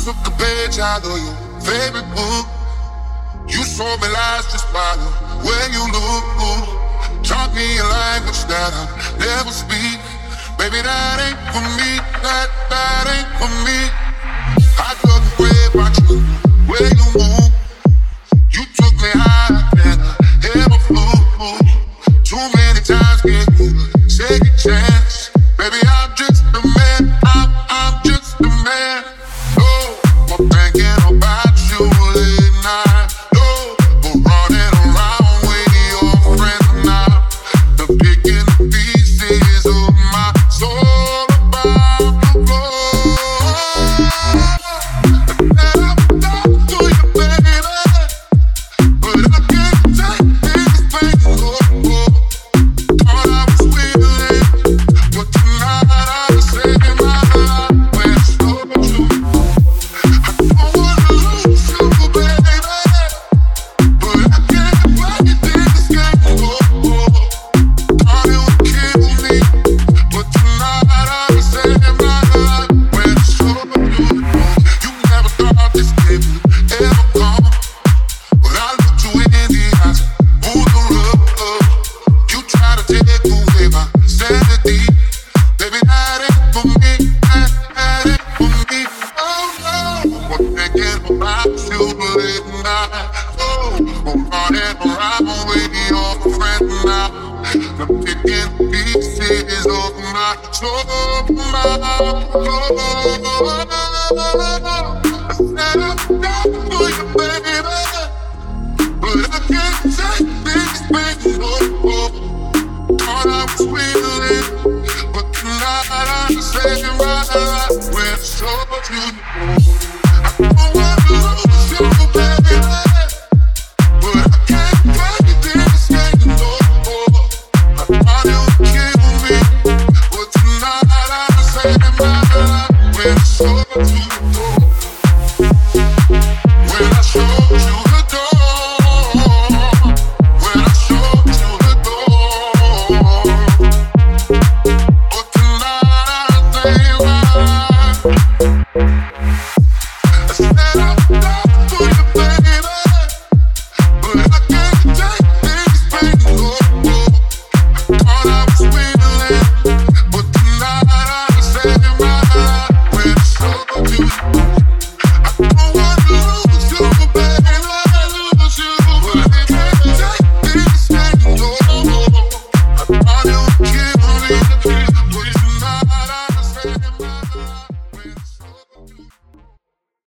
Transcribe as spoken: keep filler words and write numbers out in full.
took a page out of your favorite book. You saw me lies just by the way you look. Taught me a language that I never speak. Baby, that ain't for me, that, that ain't for me. I couldn't quit watching the way you move. You took me higher than I ever flew. Too many times gave me a second chance. Baby, I'm just a man, I'm, I'm just a man. No, I'm thinking about you late night. No, I'm running around with your friends now. I'm picking the pieces of my soul about to blow. And I'm down to you, baby, but I can't take this pain no more. Thought I was with it, but tonight I'm saving my life when I saw you. I don't wanna lose you, baby, but I can't play this game no more. Thought it would kill me, but tonight I'm saving my life when I saw you. You never thought this day would ever come, but I looked you in the eyes, pulled the rug. You try to take away my sanity. Baby, that ain't for me, that, that ain't for me. Oh no, I'm thinking about you late night. Oh, I'm running around with your friend now. I'm picking pieces of my soul, my soul. I said I'm down for you, baby, but I can't take this pain no more. Thought I was with it, but tonight I'm saving my life when I saw you. I don't wanna lose you, baby, but I can't play this game no more. I thought it would kill me, but tonight I'm saving my life when I saw you. When I showed you the door, when I showed you the door, but tonight I save my life. I said I'm down for you, baby, but I can't take this pain no more. Thought I was with it, but tonight I'm saving my life when I saw you.